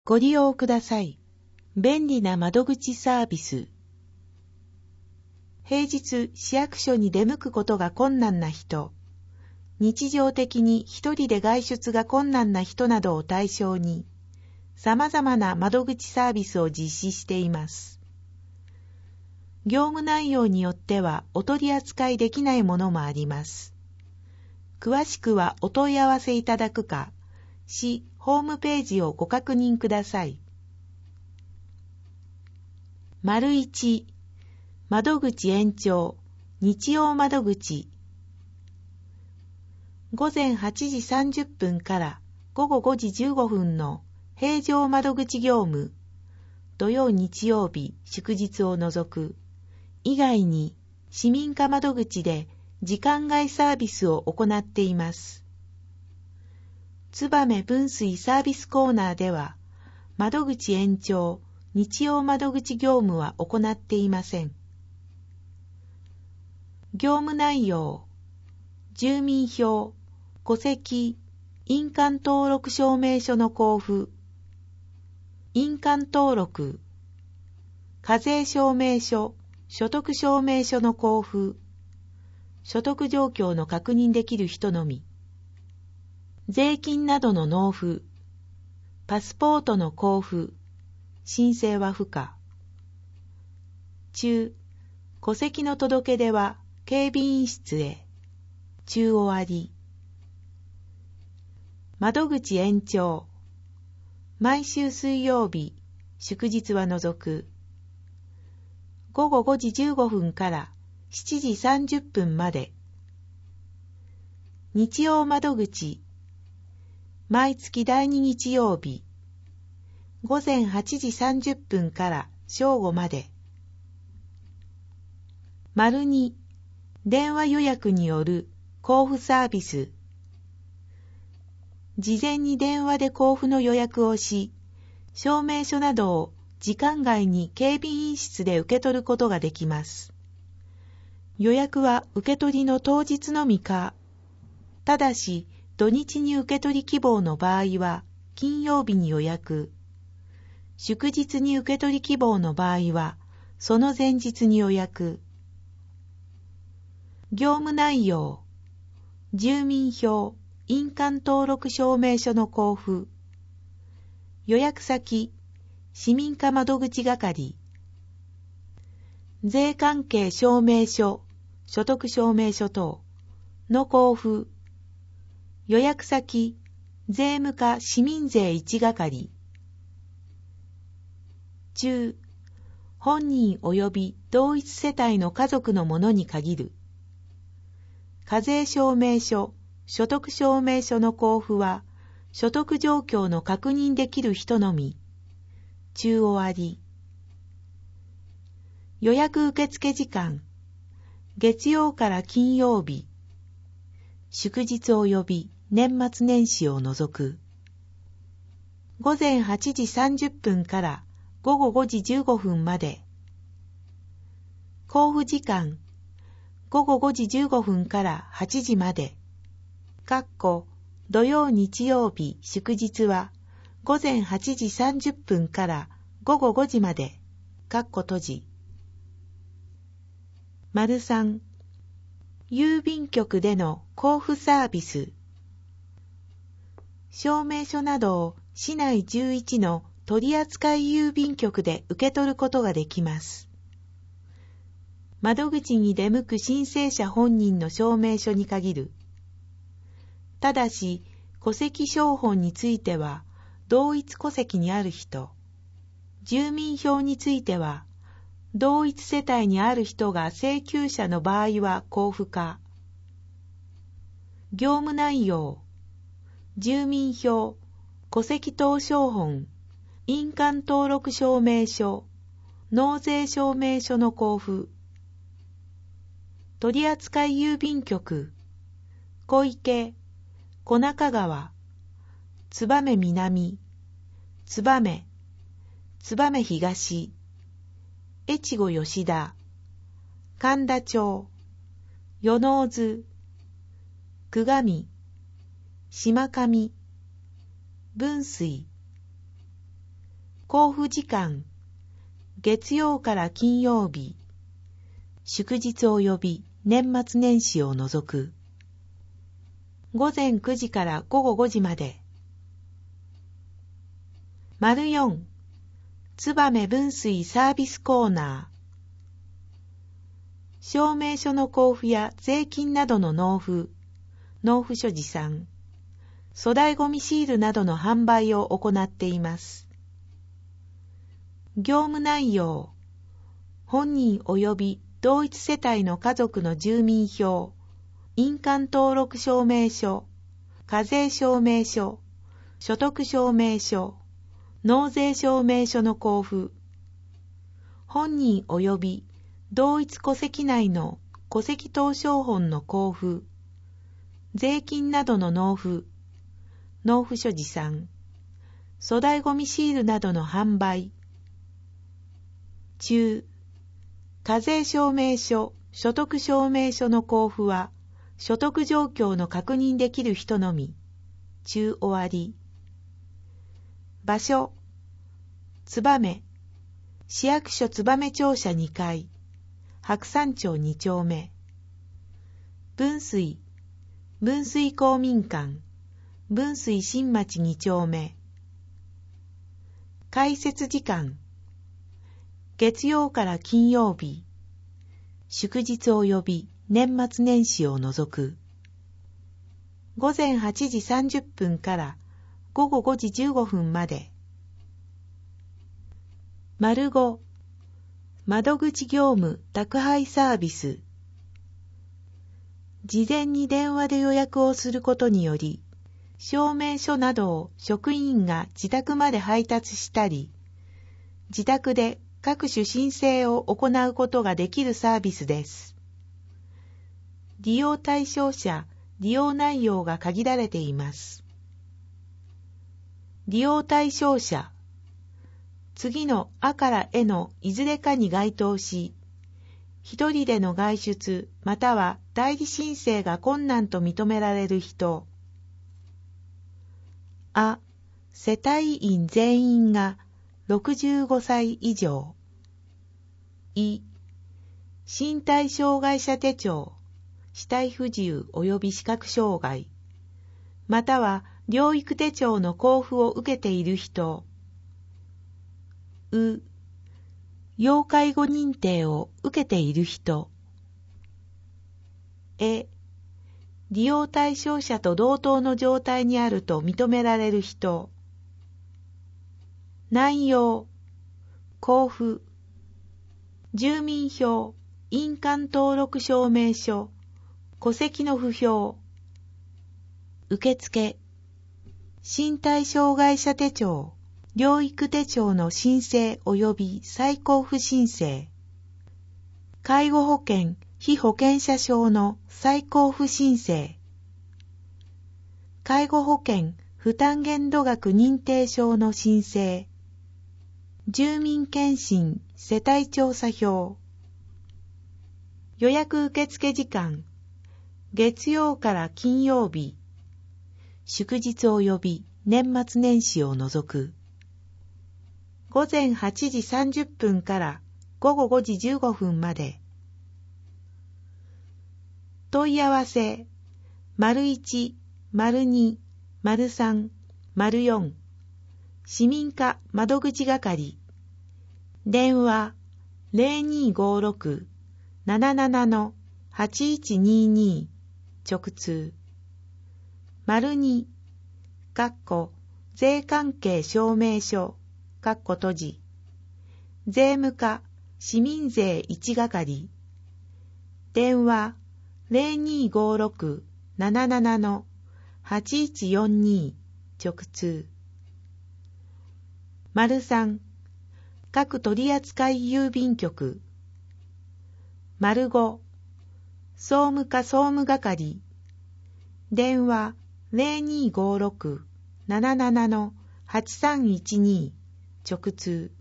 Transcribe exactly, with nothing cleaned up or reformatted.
ご利用ください。便利な窓口サービス。平日市役所に出向くことが困難な人、日常的に一人で外出が困難な人などを対象に、様々な窓口サービスを実施しています。業務内容によってはお取り扱いできないものもあります。詳しくはお問い合わせいただくか、市ホームページをご確認ください。丸一、窓口延長、日曜窓口。午前はちじさんじゅっぷんから午後ごじじゅうごふんの平常窓口業務、土曜日曜日祝日を除く、以外に市民課窓口で時間外サービスを行っています。燕分水サービスコーナーでは、窓口延長、日曜窓口業務は行っていません。業務内容、住民票、戸籍、印鑑登録証明書の交付、印鑑登録、課税証明書、所得証明書の交付、所得状況の確認できる人のみ、税金などの納付、パスポートの交付、申請は不可。中、戸籍の届け出は警備員室へ。中終わり。窓口延長。毎週水曜日、祝日は除く。午後ごじじゅうごふんからしちじさんじゅっぷんまで。日曜窓口。毎月第二日曜日。午前はちじさんじゅっぷんから正午まで。丸に、電話予約による交付サービス。事前に電話で交付の予約をし、証明書などを時間外に警備員室で受け取ることができます。予約は受け取りの当日のみか、ただし土日に受け取り希望の場合は金曜日に予約、祝日に受け取り希望の場合はその前日に予約。業務内容、住民票、印鑑登録証明書の交付、予約先、市民課窓口係、税関係証明書、所得証明書等の交付、予約先、税務課市民税いち係、中、本人及び同一世帯の家族のものに限る。課税証明書、所得証明書の交付は、所得状況の確認できる人のみ。中終わり。予約受付時間。月曜から金曜日。祝日及び年末年始を除く。午前はちじさんじゅっぷんから午後ごじじゅうごふんまで。交付時間。午後ごじじゅうごふんからはちじまで。かっこ土曜日曜日祝日は午前はちじさんじゅっぷんから午後ごじまで。かっこ閉じ。丸三、郵便局での交付サービス。証明書などを市内じゅういちの取扱郵便局で受け取ることができます。窓口に出向く申請者本人の証明書に限る。ただし、戸籍抄本については、同一戸籍にある人、住民票については、同一世帯にある人が請求者の場合は交付可。業務内容、住民票、戸籍謄証本、印鑑登録証明書、納税証明書の交付。取扱郵便局、小池、小中川、燕南、燕、燕東、越後吉田、神田町、与野津、久上、島上、分水、 交付時間、月曜から金曜日、祝日及び年末年始を除く。午前くじから午後ごじまで。丸よん、燕分水サービスコーナー。証明書の交付や税金などの納付、納付書持参、粗大ごみシールなどの販売を行っています。業務内容、本人及び同一世帯の家族の住民票、印鑑登録証明書、課税証明書、所得証明書、納税証明書の交付、本人及び同一戸籍内の戸籍謄証本の交付、税金などの納付、納付書持参、粗大ごみシールなどの販売。中、課税証明書、所得証明書の交付は、所得状況の確認できる人のみ。中終わり。場所、燕、市役所燕庁舎にかい、白山町に丁目。分水、分水公民館、分水新町に丁目。開設時間、月曜から金曜日、祝日及び年末年始を除く。午前はちじさんじゅっぷんから午後ごじじゅうごふんまで。丸ご、窓口業務宅配サービス。事前に電話で予約をすることにより、証明書などを職員が自宅まで配達したり、自宅で各種申請を行うことができるサービスです。利用対象者、利用内容が限られています。利用対象者、次のあからえのいずれかに該当し、一人での外出または代理申請が困難と認められる人。あ、世帯員全員がろくじゅうごさい以上。い、身体障害者手帳、肢体不自由及び視覚障害、または療育手帳の交付を受けている人。う、要介護認定を受けている人。え、利用対象者と同等の状態にあると認められる人。内容、交付、住民票、印鑑登録証明書、戸籍の不評。受付、身体障害者手帳、療育手帳の申請及び再交付申請。介護保険、被保険者証の再交付申請。介護保険負担限度額認定証の申請。住民検診世帯調査票。予約受付時間、月曜から金曜日、祝日及び年末年始を除く。午前はちじさんじゅっぷんから午後ごじじゅうごふんまで。問い合わせ、丸いち、丸に、丸さん、丸よん、市民課窓口係。電話、ゼロにーごーろく、なななな はちいちにーにー、直通。丸に、かっこ、税関係証明書、かっこ閉じ。税務課、市民税いち係。電話、ゼロにーごーろく、なななな はちいちよんにー、直通。丸さん、各取扱郵便局。丸ご、総務課総務係。電話、ゼロにーごーろく、なななな はちさんいちにー、直通。